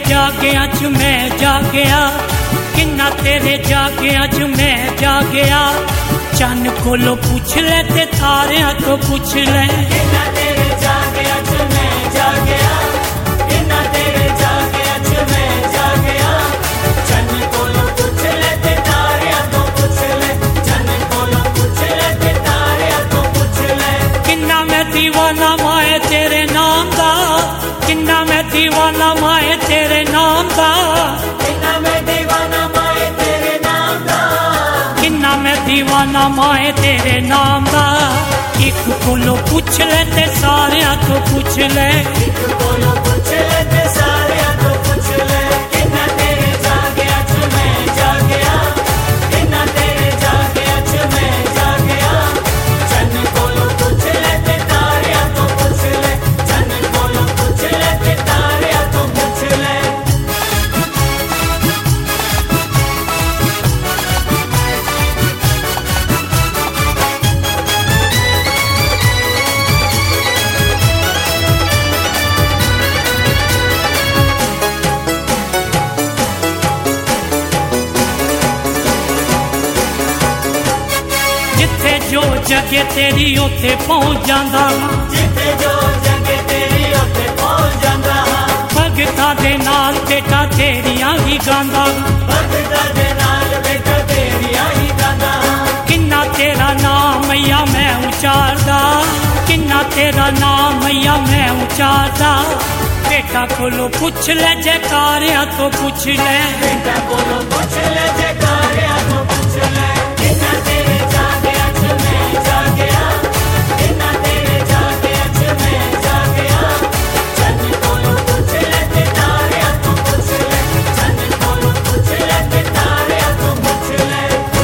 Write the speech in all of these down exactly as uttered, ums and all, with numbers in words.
जागिया च मैं जागया, किन्ना तेरे जागिया च मैं जागया। चन्न कोलो पुछ ले ते तारियां तो पुछ ले, किन्ना तेरे जागिया च मैं जागया, किन्ना तेरे जागिया च मैं जागया। चन्न कोलो पुछ ले ते तारियां तो पुछ ले, चन्न कोलो पुछ ले ते तारियां तो पुछ ले। किन्ना मैं दीवाना माए तेरे नाम दा, किन्ना मैं दीवाना माए तेरे नाम दा, किन्ना मैं दीवाना माए तेरे नाम दा, किन्ना मैं दीवाना माए तेरे नाम दा। एक कोलो पुछ ले ते सारियां तो पुछ ले, एक कोलो पुछ ले ते सारियां तो पुछ ले। किन्ना तेरे जागिया च मैं जागया, किन्ना तेरे जागिया च मैं जागया। चन्न कोलो पुछ ले ते तारियां तो पुछ ले, चन्न कोलो पुछ ले ते तारियां तो पुछ ले। जिथे जो जगे तेरी उथे पहुंच जांदा, जिथे जो जगे तेरी उथे पहुंच जांदा। भगता दे नाल बेटा तेरियां ही गांदा, भगता दे नाल बेटा तेरियां ही गांदा। किन्ना तेरा नाम मैया मैं उचारदा, किन्ना तेरा नाम मैया मैं उचारदा। बेटा कोलो पुछ ले जयकारियां तो पुछ ले, बेटा कोलो पुछ ले जयकारियां तो पुछ ले। किन्ना तेरे जागिया च मैं जागया, किन्ना तेरे जागिया च मैं जागया। चन्न कोलो पुछ ले ते तारियां तो पुछ ले, चन्न कोलो पुछ ले ते तारियां तो पुछ ले।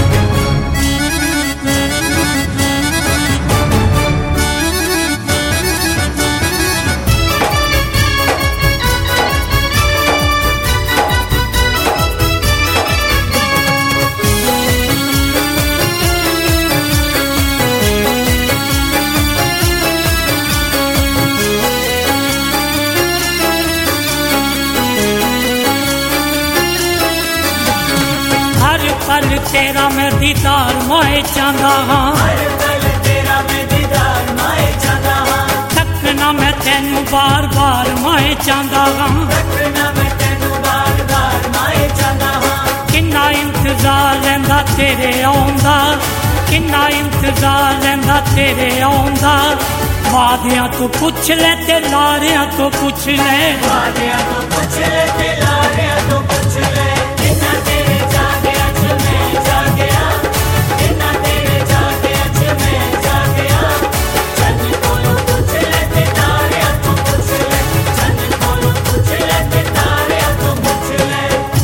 हर पल तेरा मैं दीदार माए चाहदा हाँ, हर पल तेरा मैं दीदार माए चाहदा हां। तकना मैं तेनू बार बार माए चाहदा हाँ। तकना मैं तेनू बार बार माए चाहदा हां। किन्ना इंतजार लैंदा तेरे आउंदा, किन्ना इंतजार लैंदा तेरे आउंदा। वादियां तो पुछ ले ते लारियां तो पुछ ले, वादियां तो पुछ ले ते लारियां तो पुछ ले। किन्ना तेरे जागिया च मैं जागया, किन्ना तेरे जागिया च मैं जागया। चन्न कोलो पुछ ले ते तारियां तो पुछ ले, चन्न कोलो पुछ ले ते तारियां तो पुछ ले।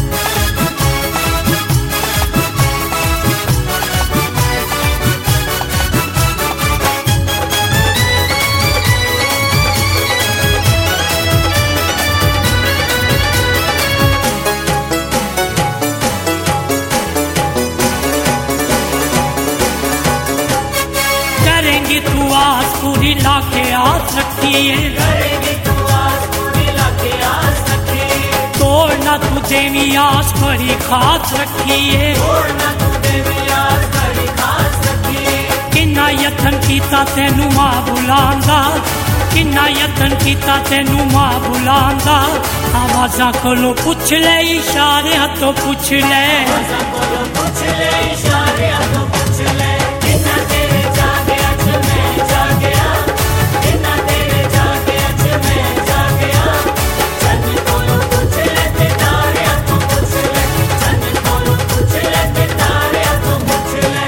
करेंगी तू आस पूरी लाके आस रखिए, करेगी तू आस पूरी लाके आस रखिए। तोड़ना तू देवी आस बड़ी खास रखिए। तोड़ना तू देवी आस बड़ी खास रखिए। किन्ना यतन कीता तेनू मां बुलांदा, किन्ना यतन कीता तेनू मां बुलांदा। आवाज़ां कोलो पुछ ले इशारियां तो पुछ ले, आवाज़ां कोलो पुछ ले इशारियां तो पुछ ले। किन्ना तेरे जागिया च मैं जागया, किन्ना तेरे जागिया च मैं जागया। चन्न कोलो पुछ ले ते तारियां तो पुछ ले, चन्न कोलो पुछ ले ते तारियां तो पुछ ले।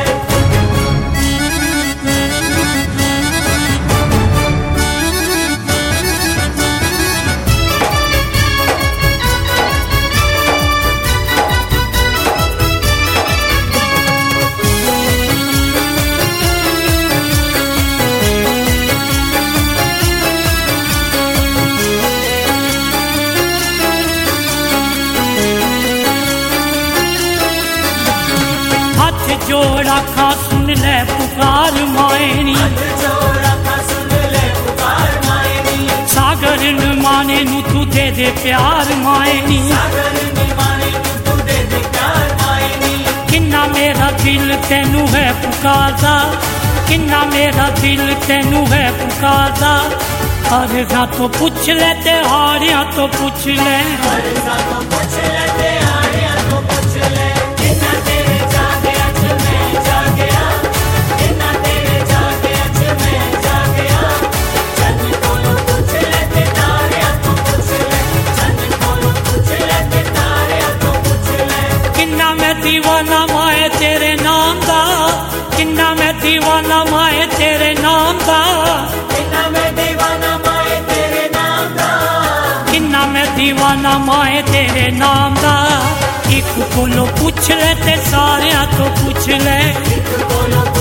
दे प्यार माए नी सागर नी माने तू दे दे प्यार माए नी किन्ना मेरा दिल तेनू है पुकारदा किन्ना मेरा दिल तेनू है पुकारदा हर रा तो पूछ ले ते हारिया तो पूछ ले हर सा तो पूछ ले ते हारिया तो पूछ ले किन्ना तेरे जागे अच मैं जागया किन्ना तेरे जागे अच मैं जागया चन कोलो पूछ ले ते तारिया तो पूछ ले चन कोलो पूछ ले ते तारिया तो पूछ ले किन्ना मैं दीवाना माए तेरे नाम दा किन्ना मैं दीवाना माए तेरे नाम दा किन्ना मैं दीवाना माए तेरे नाम दा किन्ना मैं दीवाना माए तेरे नाम दा एक कोलो पूछ ले ते सारिया तो पूछ ले एक कोलो